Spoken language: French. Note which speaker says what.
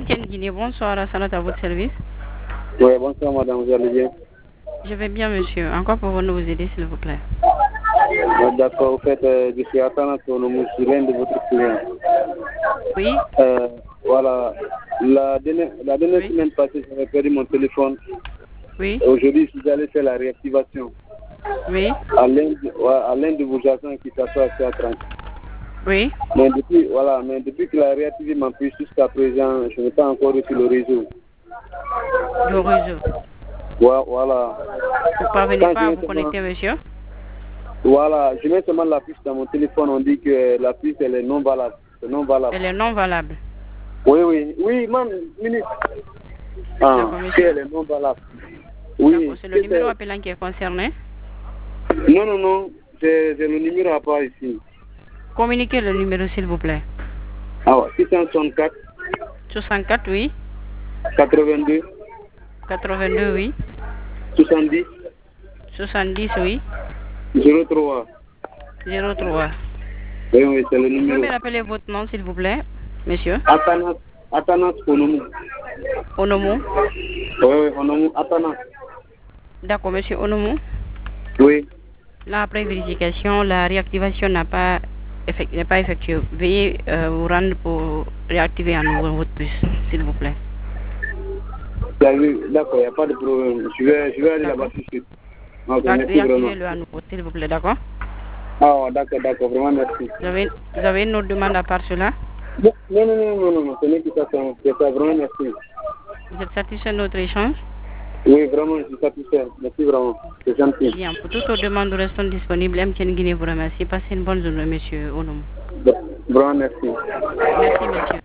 Speaker 1: MTN Guinée, bonsoir, Sanat à votre service.
Speaker 2: Oui, bonsoir madame, vous allez bien?
Speaker 1: Je vais bien monsieur. Encore pouvons-nous vous aider s'il vous plaît?
Speaker 2: D'accord, au fait, je suis Atana Sonomou, je suis l'un de votre client.
Speaker 1: Oui.
Speaker 2: Voilà, la dernière
Speaker 1: Oui.
Speaker 2: semaine passée, j'avais perdu mon téléphone.
Speaker 1: Oui.
Speaker 2: Aujourd'hui, je suis allé faire la réactivation
Speaker 1: Oui.
Speaker 2: à l'un de vos agents qui s'assoit à 30.
Speaker 1: Oui.
Speaker 2: Mais depuis qu'il a réactivé ma puce jusqu'à présent, je n'ai pas encore reçu le réseau.
Speaker 1: Le réseau.
Speaker 2: Voilà.
Speaker 1: Vous ne parvenez pas à vous connecter monsieur?
Speaker 2: Voilà, je mets seulement la puce dans mon téléphone, on dit que la puce elle est non valable. C'est non valable.
Speaker 1: Elle est non valable.
Speaker 2: Oui, man, minute. Ah, elle est non valable. Oui.
Speaker 1: C'est le numéro appelant qui est concerné?
Speaker 2: Non, c'est le numéro à part ici.
Speaker 1: Communiquez le numéro s'il vous plaît.
Speaker 2: Ah, 664.
Speaker 1: 64, oui.
Speaker 2: 82.
Speaker 1: 82, oui.
Speaker 2: 70.
Speaker 1: 70, oui.
Speaker 2: 03.
Speaker 1: 03.
Speaker 2: Oui, c'est le numéro.
Speaker 1: Vous pouvez me rappeler votre nom s'il vous plaît, monsieur?
Speaker 2: Atanas Onomou.
Speaker 1: Onomou?
Speaker 2: Oui, Onomou, Atanas.
Speaker 1: D'accord, monsieur Onomou.
Speaker 2: Oui.
Speaker 1: Là, après vérification, la réactivation n'est pas effectuée. Veuillez vous rendre pour réactiver à nouveau votre puce, s'il vous plaît.
Speaker 2: D'accord, il n'y a pas de problème. Je vais aller là-bas tout de suite. Okay,
Speaker 1: réactivez-le à nouveau, s'il vous plaît, d'accord?
Speaker 2: Ah, d'accord, vraiment merci.
Speaker 1: Vous avez une autre demande à part cela?
Speaker 2: Non, ce n'est que ça, c'est ça, vraiment merci.
Speaker 1: Vous êtes satisfait de notre échange?
Speaker 2: Oui, vraiment, je suis satisfait. Merci vraiment, c'est gentil.
Speaker 1: Bien, pour toutes vos demandes, nous restons disponibles. MTN Guinée vous remercie. Passez une bonne journée, monsieur Onom.
Speaker 2: Vraiment merci.
Speaker 1: Merci, monsieur.